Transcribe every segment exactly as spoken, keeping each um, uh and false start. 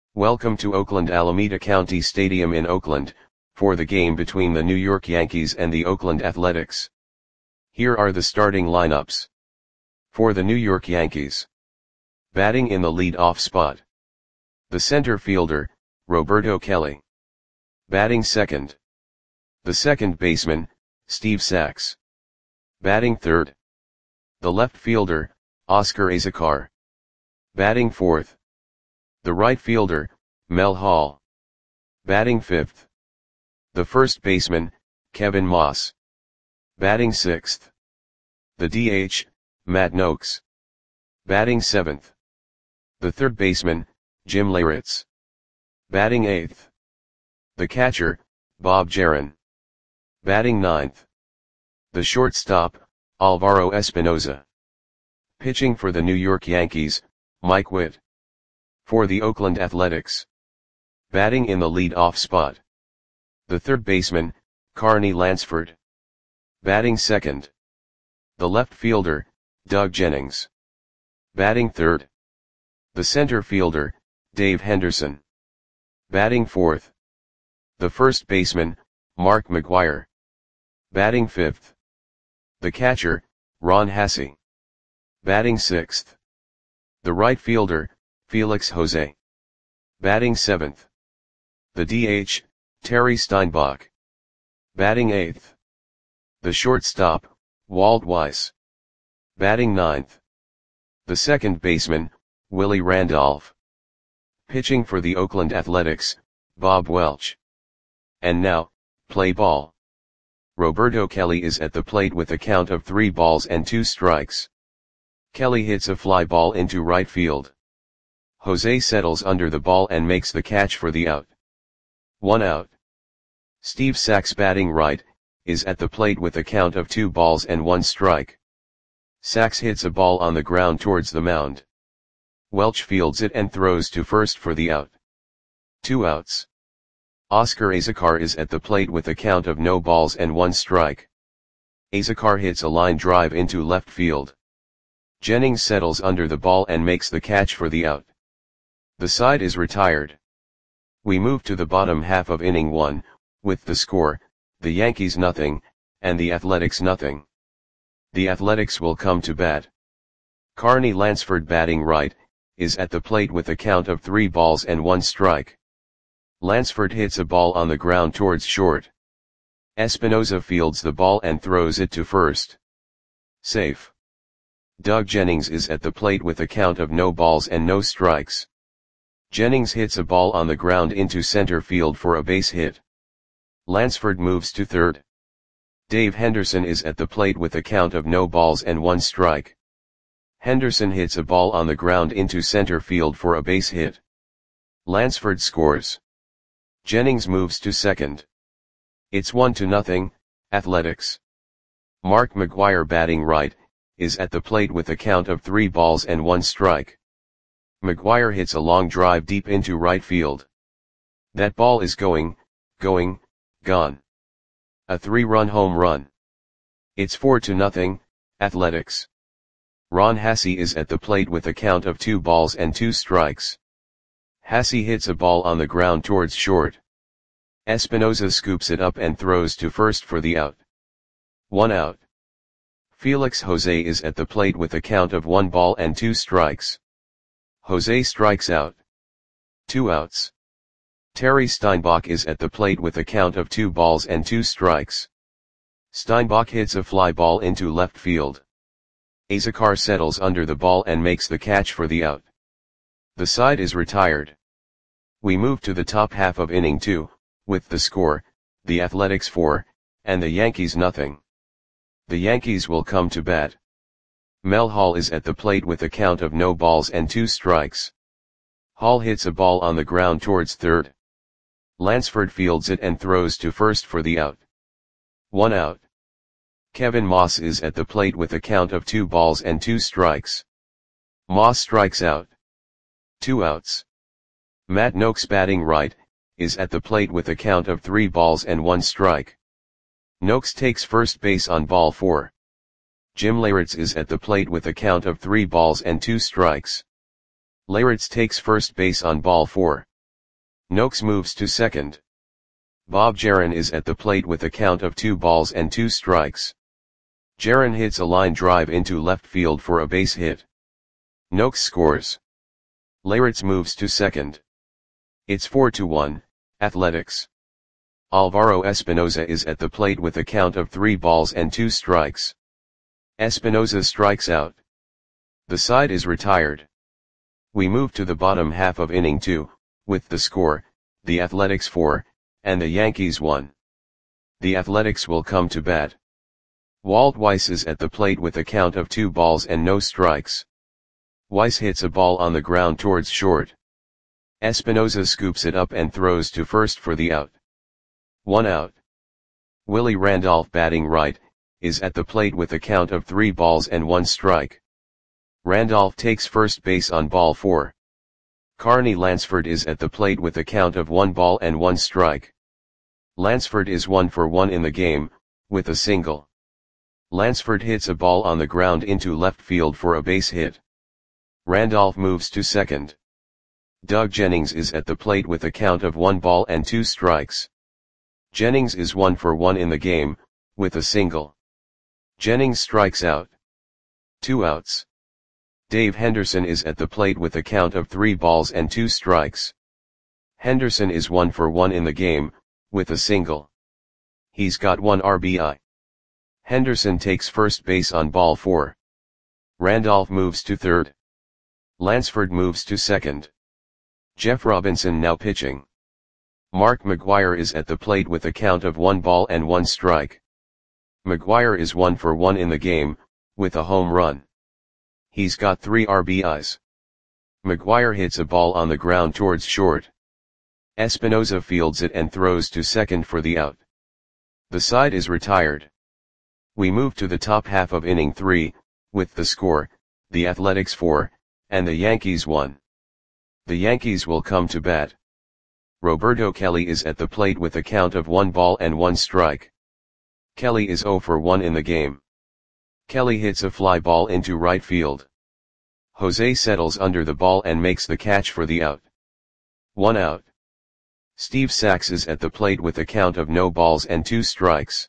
Welcome to Oakland Alameda County Stadium in Oakland, for the game between the New York Yankees and the Oakland Athletics. Here are the starting lineups. For the New York Yankees. Batting in the lead-off spot. The center fielder, Roberto Kelly. Batting second. The second baseman, Steve Sax. Batting third. The left fielder, Oscar Azocar. Batting fourth. The right fielder, Mel Hall. Batting fifth. The first baseman, Kevin Moss. Batting sixth. The D H, Matt Nokes. Batting seventh. The third baseman, Jim Leyritz. Batting eighth. The catcher, Bob Geren. Batting ninth. The shortstop, Alvaro Espinoza. Pitching for the New York Yankees, Mike Witt. For the Oakland Athletics. Batting in the lead-off spot. The third baseman, Carney Lansford. Batting second. The left fielder, Doug Jennings. Batting third. The center fielder, Dave Henderson. Batting fourth. The first baseman, Mark McGwire. Batting fifth. The catcher, Ron Hassey. Batting sixth. The right fielder, Felix Jose. Batting seventh. The D H, Terry Steinbach. Batting eighth. The shortstop, Walt Weiss. Batting ninth. The second baseman, Willie Randolph. Pitching for the Oakland Athletics, Bob Welch. And now, play ball. Roberto Kelly is at the plate with a count of three balls and two strikes. Kelly hits a fly ball into right field. Jose settles under the ball and makes the catch for the out. One out. Steve Sax, batting right, is at the plate with a count of two balls and one strike. Sax hits a ball on the ground towards the mound. Welch fields it and throws to first for the out. Two outs. Oscar Azocar is at the plate with a count of no balls and one strike. Azocar hits a line drive into left field. Jennings settles under the ball and makes the catch for the out. The side is retired. We move to the bottom half of inning one, with the score, the Yankees nothing, and the Athletics nothing. The Athletics will come to bat. Carney Lansford, batting right, is at the plate with a count of three balls and one strike. Lansford hits a ball on the ground towards short. Espinoza fields the ball and throws it to first. Safe. Doug Jennings is at the plate with a count of no balls and no strikes. Jennings hits a ball on the ground into center field for a base hit. Lansford moves to third. Dave Henderson is at the plate with a count of no balls and one strike. Henderson hits a ball on the ground into center field for a base hit. Lansford scores. Jennings moves to second. It's one to nothing, Athletics. Mark McGwire, batting right, is at the plate with a count of three balls and one strike. McGwire hits a long drive deep into right field. That ball is going, going, gone. A three-run home run. It's four to nothing, Athletics. Ron Hassey is at the plate with a count of two balls and two strikes. Hassey hits a ball on the ground towards short. Espinoza scoops it up and throws to first for the out. One out. Felix Jose is at the plate with a count of one ball and two strikes. Jose strikes out. Two outs. Terry Steinbach is at the plate with a count of two balls and two strikes. Steinbach hits a fly ball into left field. Azocar settles under the ball and makes the catch for the out. The side is retired. We move to the top half of inning two, with the score, the Athletics four, and the Yankees nothing. The Yankees will come to bat. Mel Hall is at the plate with a count of no balls and two strikes. Hall hits a ball on the ground towards third. Lansford fields it and throws to first for the out. One out. Kevin Moss is at the plate with a count of two balls and two strikes. Moss strikes out. Two outs. Matt Nokes, batting right, is at the plate with a count of three balls and one strike. Nokes takes first base on ball four. Jim Leyritz is at the plate with a count of three balls and two strikes. Leyritz takes first base on ball four. Noakes moves to second. Bob Jaron is at the plate with a count of two balls and two strikes. Jaron hits a line drive into left field for a base hit. Noakes scores. Leyritz moves to second. It's four to one, Athletics. Alvaro Espinoza is at the plate with a count of three balls and two strikes. Espinoza strikes out. The side is retired. We move to the bottom half of inning two, with the score, the Athletics four, and the Yankees one. The Athletics will come to bat. Walt Weiss is at the plate with a count of two balls and no strikes. Weiss hits a ball on the ground towards short. Espinoza scoops it up and throws to first for the out. One out. Willie Randolph, batting right, is at the plate with a count of three balls and one strike. Randolph takes first base on ball four. Carney Lansford is at the plate with a count of one ball and one strike. Lansford is one for one in the game, with a single. Lansford hits a ball on the ground into left field for a base hit. Randolph moves to second. Doug Jennings is at the plate with a count of one ball and two strikes. Jennings is one for one in the game, with a single. Jennings strikes out. Two outs. Dave Henderson is at the plate with a count of three balls and two strikes. Henderson is one for one in the game, with a single. He's got one R B I. Henderson takes first base on ball four. Randolph moves to third. Lansford moves to second. Jeff Robinson now pitching. Mark McGwire is at the plate with a count of one ball and one strike. McGwire is one for one in the game, with a home run. He's got three R B Is. McGwire hits a ball on the ground towards short. Espinoza fields it and throws to second for the out. The side is retired. We move to the top half of inning three, with the score, the Athletics four, and the Yankees one. The Yankees will come to bat. Roberto Kelly is at the plate with a count of one ball and one strike. Kelly is zero for one in the game. Kelly hits a fly ball into right field. Jose settles under the ball and makes the catch for the out. One out. Steve Sax is at the plate with a count of no balls and two strikes.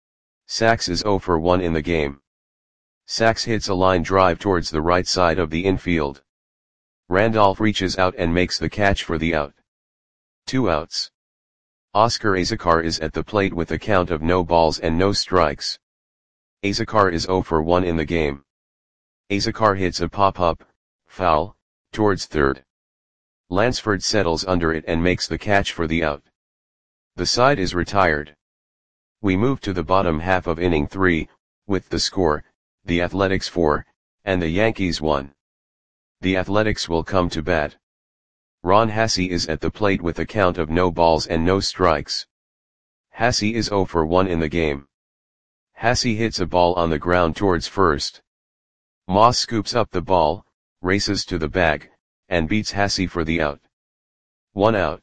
Sax is zero for one in the game. Sax hits a line drive towards the right side of the infield. Randolph reaches out and makes the catch for the out. Two outs. Oscar Azocar is at the plate with a count of no balls and no strikes. Azocar is zero for one in the game. Azocar hits a pop-up, foul, towards third. Lansford settles under it and makes the catch for the out. The side is retired. We move to the bottom half of inning three, with the score, the Athletics four, and the Yankees one. The Athletics will come to bat. Ron Hasse is at the plate with a count of no balls and no strikes. Hasse is zero for one in the game. Hasse hits a ball on the ground towards first. Moss scoops up the ball, races to the bag, and beats Hasse for the out. One out.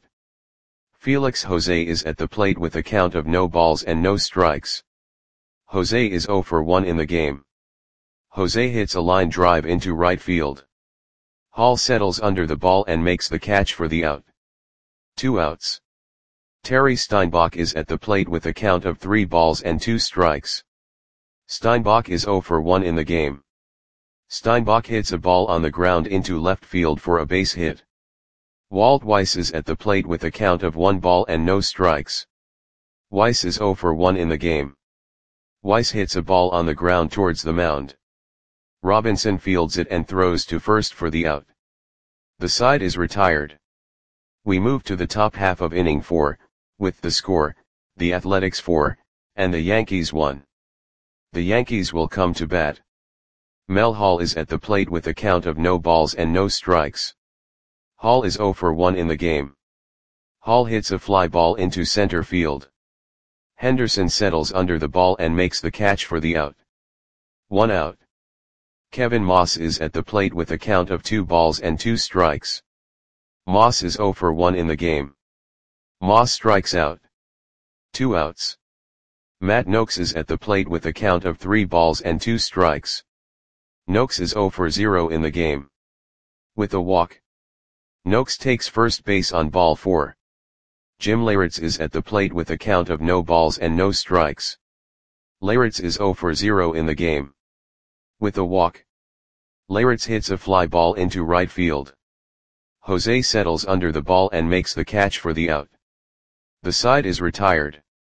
Felix Jose is at the plate with a count of no balls and no strikes. Jose is zero for one in the game. Jose hits a line drive into right field. Hall settles under the ball and makes the catch for the out. Two outs. Terry Steinbach is at the plate with a count of three balls and two strikes. Steinbach is zero for one in the game. Steinbach hits a ball on the ground into left field for a base hit. Walt Weiss is at the plate with a count of one ball and no strikes. Weiss is zero for one in the game. Weiss hits a ball on the ground towards the mound. Robinson fields it and throws to first for the out. The side is retired. We move to the top half of inning four, with the score, the Athletics four, and the Yankees one. The Yankees will come to bat. Mel Hall is at the plate with a count of no balls and no strikes. Hall is zero for one in the game. Hall hits a fly ball into center field. Henderson settles under the ball and makes the catch for the out. One out. Kevin Moss is at the plate with a count of two balls and two strikes. Moss is zero for one in the game. Moss strikes out. Two outs. Matt Noakes is at the plate with a count of three balls and two strikes. Noakes is zero for zero in the game. With a walk. Noakes takes first base on ball four. Jim Leyritz is at the plate with a count of no balls and no strikes. Leyritz is zero for zero in the game. With a walk, Leyritz hits a fly ball into right field. Jose settles under the ball and makes the catch for the out. The side is retired.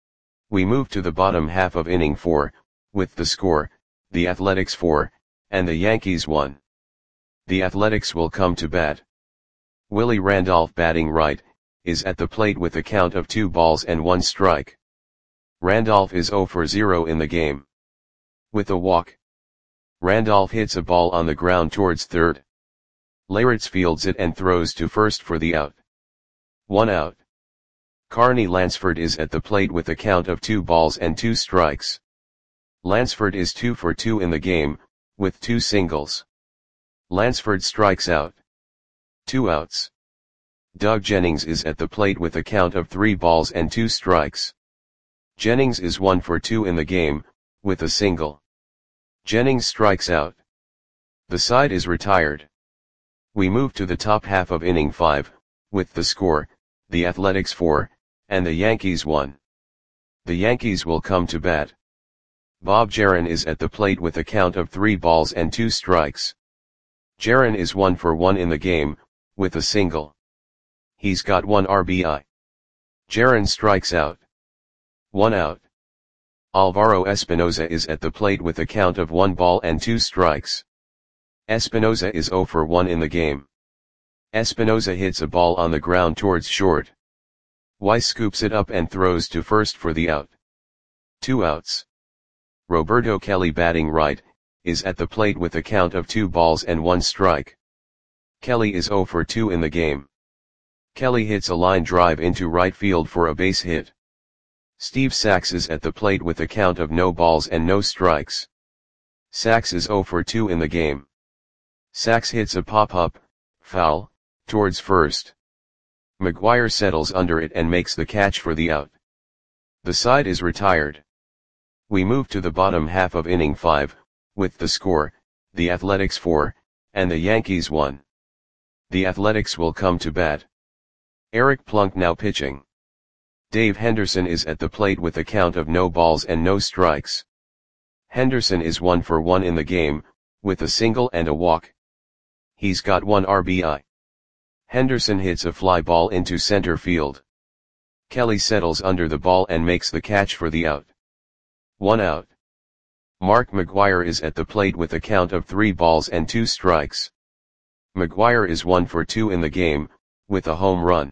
We move to the bottom half of inning four, with the score, the Athletics four, and the Yankees one. The Athletics will come to bat. Willie Randolph, batting right, is at the plate with a count of two balls and one strike. Randolph is zero for zero in the game. With a walk, Randolph hits a ball on the ground towards third. Leyritz fields it and throws to first for the out. One out. Carney Lansford is at the plate with a count of two balls and two strikes. Lansford is two for two in the game, with two singles. Lansford strikes out. Two outs. Doug Jennings is at the plate with a count of three balls and two strikes. Jennings is one for two in the game, with a single. Jennings strikes out. The side is retired. We move to the top half of inning five, with the score, the Athletics four, and the Yankees one. The Yankees will come to bat. Bob Jaron is at the plate with a count of three balls and two strikes. Jaron is one for one in the game, with a single. He's got one R B I. Jaron strikes out. One out. Alvaro Espinoza is at the plate with a count of one ball and two strikes. Espinoza is zero for one in the game. Espinoza hits a ball on the ground towards short. Weiss scoops it up and throws to first for the out. Two outs. Roberto Kelly, batting right, is at the plate with a count of two balls and one strike. Kelly is zero for two in the game. Kelly hits a line drive into right field for a base hit. Steve Sax is at the plate with a count of no balls and no strikes. Sax is zero for two in the game. Sax hits a pop-up, foul, towards first. McGuire settles under it and makes the catch for the out. The side is retired. We move to the bottom half of inning five, with the score, the Athletics four, and the Yankees one. The Athletics will come to bat. Eric Plunk now pitching. Dave Henderson is at the plate with a count of no balls and no strikes. Henderson is one for one in the game, with a single and a walk. He's got one R B I. Henderson hits a fly ball into center field. Kelly settles under the ball and makes the catch for the out. One out. Mark McGuire is at the plate with a count of three balls and two strikes. McGuire is one for two in the game, with a home run.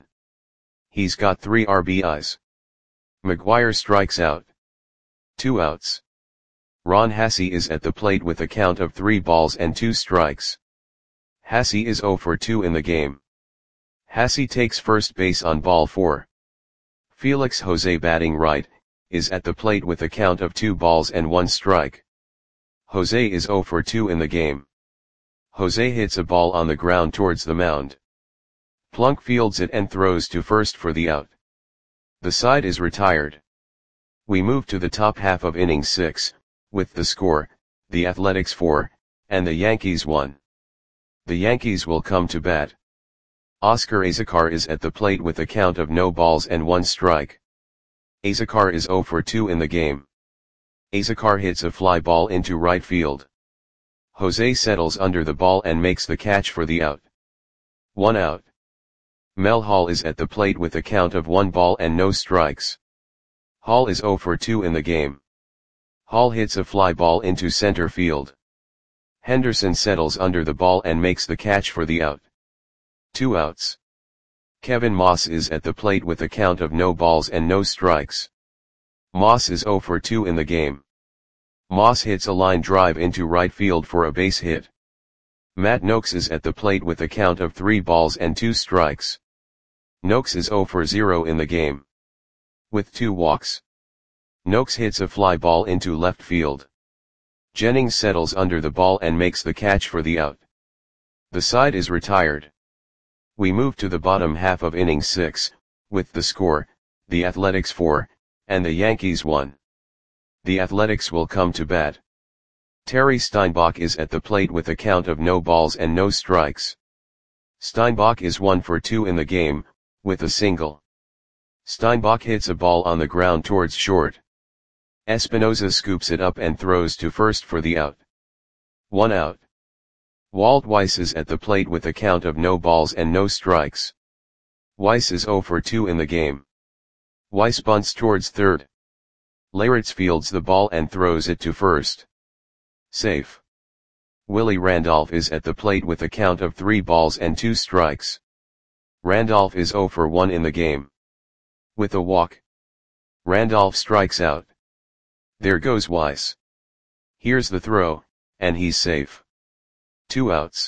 He's got three R B Is. McGuire strikes out. Two outs. Ron Hassey is at the plate with a count of three balls and two strikes. Hassey is zero for two in the game. Hassey takes first base on ball four. Felix Jose, batting right, is at the plate with a count of two balls and one strike. Jose is zero for two in the game. Jose hits a ball on the ground towards the mound. Plunk fields it and throws to first for the out. The side is retired. We move to the top half of inning six, with the score, the Athletics four, and the Yankees one. The Yankees will come to bat. Oscar Azocar is at the plate with a count of no balls and one strike. Azocar is zero for two in the game. Azocar hits a fly ball into right field. Jose settles under the ball and makes the catch for the out. One out. Mel Hall is at the plate with a count of one ball and no strikes. Hall is zero for two in the game. Hall hits a fly ball into center field. Henderson settles under the ball and makes the catch for the out. Two outs. Kevin Moss is at the plate with a count of no balls and no strikes. Moss is zero for two in the game. Moss hits a line drive into right field for a base hit. Matt Noakes is at the plate with a count of three balls and two strikes. Noakes is zero for zero in the game. With two walks, Noakes hits a fly ball into left field. Jennings settles under the ball and makes the catch for the out. The side is retired. We move to the bottom half of inning six, with the score, the Athletics four, and the Yankees one. The Athletics will come to bat. Terry Steinbach is at the plate with a count of no balls and no strikes. Steinbach is one for two in the game, with a single. Steinbach hits a ball on the ground towards short. Espinoza scoops it up and throws to first for the out. One out. Walt Weiss is at the plate with a count of no balls and no strikes. Weiss is zero for two in the game. Weiss bunts towards third. Leyritz fields the ball and throws it to first. Safe. Willie Randolph is at the plate with a count of three balls and two strikes. Randolph is zero for one in the game. With a walk, Randolph strikes out. There goes Weiss. Here's the throw, and he's safe. Two outs.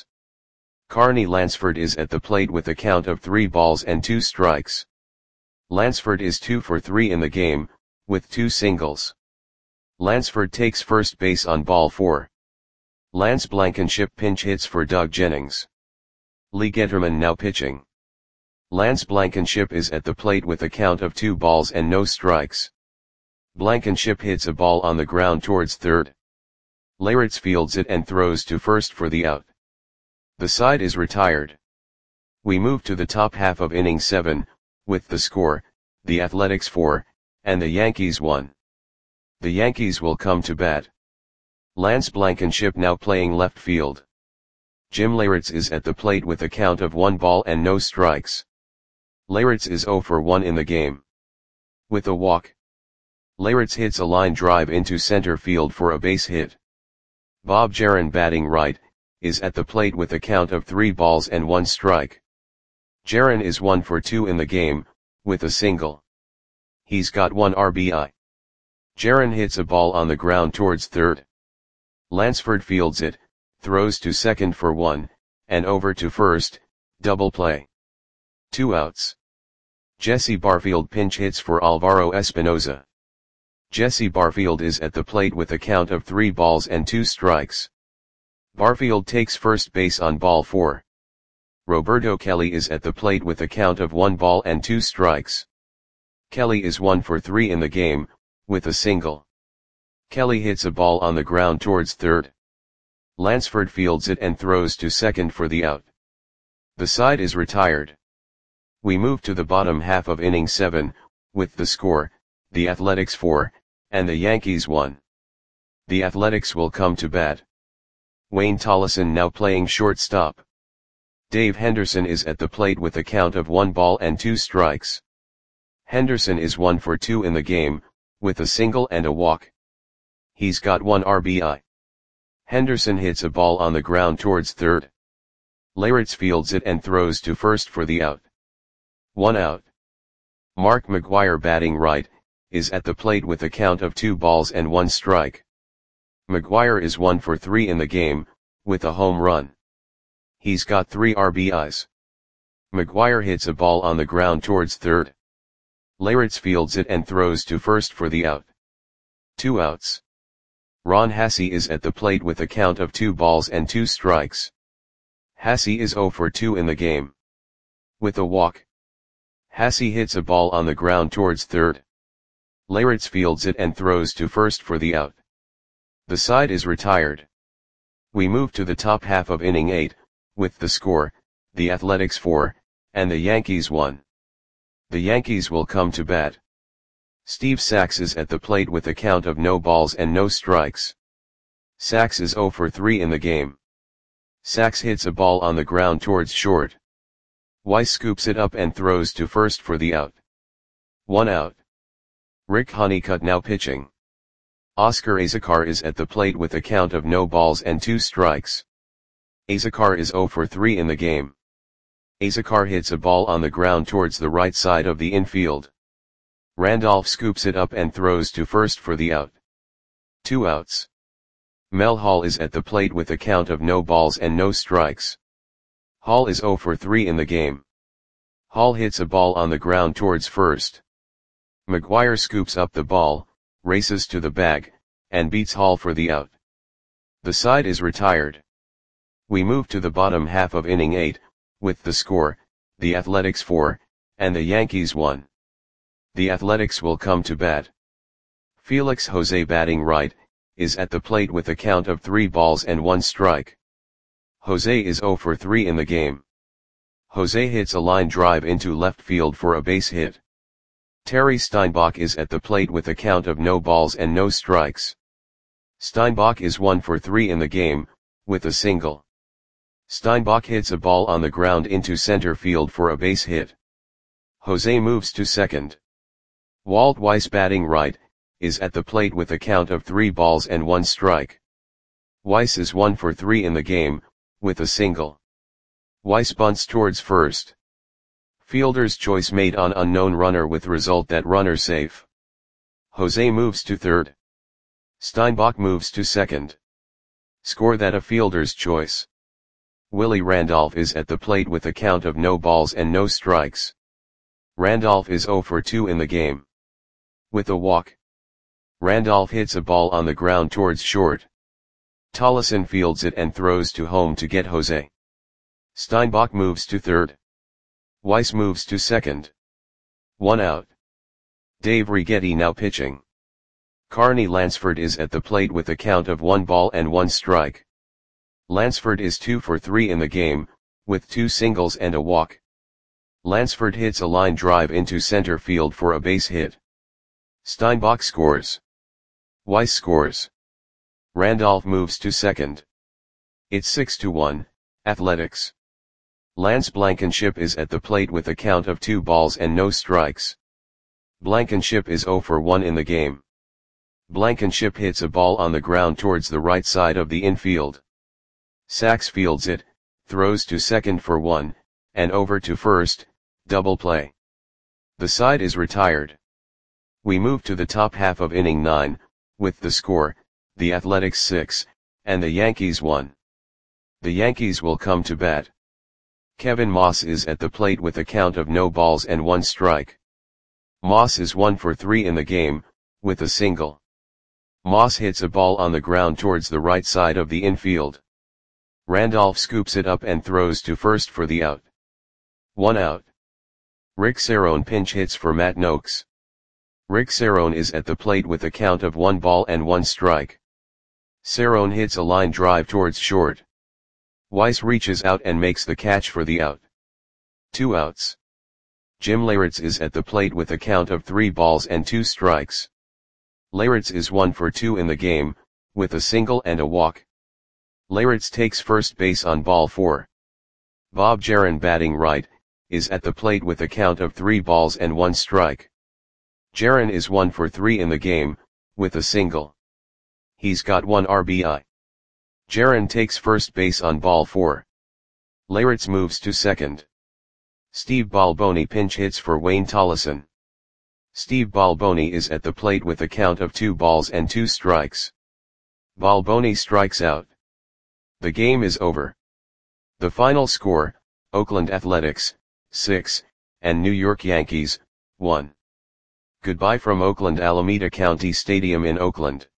Carney Lansford is at the plate with a count of three balls and two strikes. Lansford is two for three in the game, with two singles. Lansford takes first base on ball four. Lance Blankenship pinch hits for Doug Jennings. Lee Getterman now pitching. Lance Blankenship is at the plate with a count of two balls and no strikes. Blankenship hits a ball on the ground towards third. Leyritz fields it and throws to first for the out. The side is retired. We move to the top half of inning seven, with the score, the Athletics four, and the Yankees one. The Yankees will come to bat. Lance Blankenship now playing left field. Jim Leyritz is at the plate with a count of one ball and no strikes. Leyritz is zero for one in the game. With a walk, Leyritz hits a line drive into center field for a base hit. Bob Jaron, batting right, is at the plate with a count of three balls and one strike. Jaron is one for two in the game, with a single. He's got one R B I. Jaron hits a ball on the ground towards third. Lansford fields it, throws to second for one, and over to first, double play. Two outs. Jesse Barfield pinch hits for Alvaro Espinoza. Jesse Barfield is at the plate with a count of three balls and two strikes. Barfield takes first base on ball four. Roberto Kelly is at the plate with a count of one ball and two strikes. Kelly is one for three in the game, with a single. Kelly hits a ball on the ground towards third. Lansford fields it and throws to second for the out. The side is retired. We move to the bottom half of inning seven, with the score, the Athletics four, and the Yankees one. The Athletics will come to bat. Wayne Tollison now playing shortstop. Dave Henderson is at the plate with a count of one ball and two strikes. Henderson is one for two in the game, with a single and a walk. He's got one R B I. Henderson hits a ball on the ground towards third. Leyritz fields it and throws to first for the out. One out. Mark McGwire, batting right, is at the plate with a count of two balls and one strike. McGwire is one for three in the game, with a home run. He's got three R B Is. McGwire hits a ball on the ground towards third. Leyritz fields it and throws to first for the out. Two outs. Ron Hasse is at the plate with a count of two balls and two strikes. Hasse is zero for two in the game. With a walk, Hasse hits a ball on the ground towards third. Leyritz fields it and throws to first for the out. The side is retired. We move to the top half of inning eight, with the score, the Athletics four, and the Yankees one. The Yankees will come to bat. Steve Sax is at the plate with a count of no balls and no strikes. Sax is zero for three in the game. Sax hits a ball on the ground towards short. Weiss scoops it up and throws to first for the out. One out. Rick Honeycutt now pitching. Oscar Azocar is at the plate with a count of no balls and two strikes. Azocar is zero for three in the game. Azocar hits a ball on the ground towards the right side of the infield. Randolph scoops it up and throws to first for the out. Two outs. Mel Hall is at the plate with a count of no balls and no strikes. Hall is zero for three in the game. Hall hits a ball on the ground towards first. McGwire scoops up the ball, races to the bag, and beats Hall for the out. The side is retired. We move to the bottom half of inning eight, with the score, the Athletics four, and the Yankees one. The Athletics will come to bat. Felix Jose, batting right, is at the plate with a count of three balls and one strike. Jose is zero for three in the game. Jose hits a line drive into left field for a base hit. Terry Steinbach is at the plate with a count of no balls and no strikes. Steinbach is one for three in the game, with a single. Steinbach hits a ball on the ground into center field for a base hit. Jose moves to second. Walt Weiss, batting right, is at the plate with a count of three balls and one strike. Weiss is one for three in the game, with a single. Weiss bunts towards first. Fielder's choice made on unknown runner with result that runner safe. Jose moves to third. Steinbach moves to second. Score that a fielder's choice. Willie Randolph is at the plate with a count of no balls and no strikes. Randolph is zero for two in the game. With a walk. Randolph hits a ball on the ground towards short. Tollison fields it and throws to home to get Jose. Steinbach moves to third. Weiss moves to second. One out. Dave Righetti now pitching. Carney Lansford is at the plate with a count of one ball and one strike. Lansford is two for three in the game, with two singles and a walk. Lansford hits a line drive into center field for a base hit. Steinbach scores. Weiss scores. Randolph moves to second. It's six to one, Athletics. Lance Blankenship is at the plate with a count of two balls and no strikes. Blankenship is zero for one in the game. Blankenship hits a ball on the ground towards the right side of the infield. Sachs fields it, throws to second for one, and over to first, double play. The side is retired. We move to the top half of inning nine, with the score, the Athletics six, and the Yankees one. The Yankees will come to bat. Kevin Moss is at the plate with a count of no balls and one strike. Moss is one for three in the game, with a single. Moss hits a ball on the ground towards the right side of the infield. Randolph scoops it up and throws to first for the out. One out. Rick Cerrone pinch hits for Matt Noakes. Rick Cerrone is at the plate with a count of one ball and one strike. Cerrone hits a line drive towards short. Weiss reaches out and makes the catch for the out. Two outs. Jim Leyritz is at the plate with a count of three balls and two strikes. Leyritz is one for two in the game, with a single and a walk. Leyritz takes first base on ball four. Bob Jaron, batting right, is at the plate with a count of three balls and one strike. Jaron is one for three in the game, with a single. He's got one R B I. Jaron takes first base on ball four. Leyritz moves to second. Steve Balboni pinch hits for Wayne Tollison. Steve Balboni is at the plate with a count of two balls and two strikes. Balboni strikes out. The game is over. The final score, Oakland Athletics, six, and New York Yankees, one. Goodbye from Oakland Alameda County Stadium in Oakland.